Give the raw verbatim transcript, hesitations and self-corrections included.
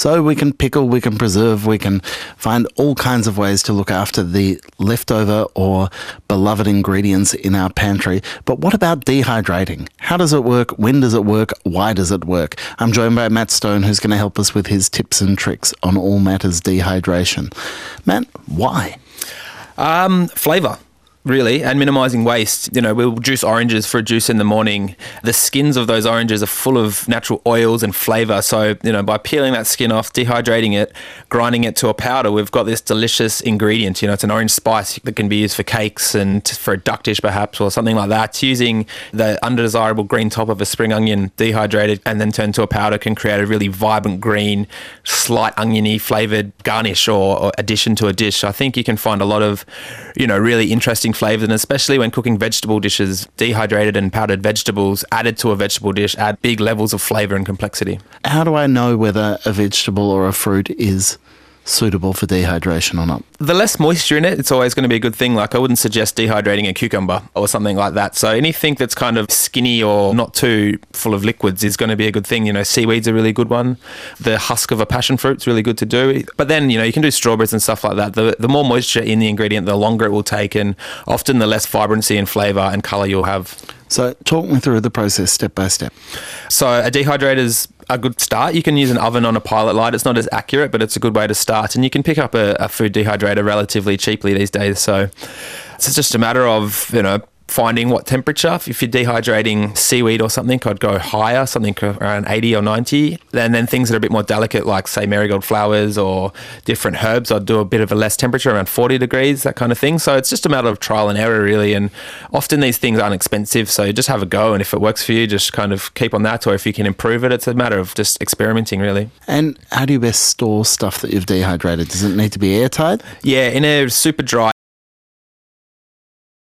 So we can pickle, we can preserve, we can find all kinds of ways to look after the leftover or beloved ingredients in our pantry. But what about dehydrating? How does it work? When does it work? Why does it work? I'm joined by Matt Stone, who's going to help us with his tips and tricks on all matters dehydration. Matt, why? Um, flavour. Really, and minimising waste. You know, we'll juice oranges for a juice in the morning. The skins of those oranges are full of natural oils and flavour. So, you know, by peeling that skin off, dehydrating it, grinding it to a powder, we've got this delicious ingredient. You know, it's an orange spice that can be used for cakes and for a duck dish perhaps, or something like that. It's using the undesirable green top of a spring onion dehydrated and then turned to a powder can create a really vibrant green, slight oniony flavoured garnish or, or addition to a dish. I think you can find a lot of, you know, really interesting flavours, and especially when cooking vegetable dishes, dehydrated and powdered vegetables added to a vegetable dish add big levels of flavour and complexity. How do I know whether a vegetable or a fruit is suitable for dehydration or not? The less moisture in it, it's always going to be a good thing. Like I wouldn't suggest dehydrating a cucumber or something like that. So anything that's kind of skinny or not too full of liquids is going to be a good thing. You know, seaweed's a really good one. The husk of a passion fruit's really good to do. But then, you know, you can do strawberries and stuff like that. The, the more moisture in the ingredient, the longer it will take, and often the less vibrancy and flavour and colour you'll have. So talk me through the process step by step. So a dehydrator's a good start. You can use an oven on a pilot light. It's not as accurate, but it's a good way to start. And you can pick up a, a food dehydrator relatively cheaply these days. So it's just a matter of, you know, finding what temperature. If you're dehydrating seaweed or something, I'd go higher, something around eighty or ninety. And then things that are a bit more delicate, like say marigold flowers or different herbs, I'd do a bit of a less temperature, around forty degrees, that kind of thing. So it's just a matter of trial and error, really. And often these things aren't expensive, so just have a go. And if it works for you, just kind of keep on that. Or if you can improve it, it's a matter of just experimenting, really. And how do you best store stuff that you've dehydrated? Does it need to be airtight? Yeah, in a super dry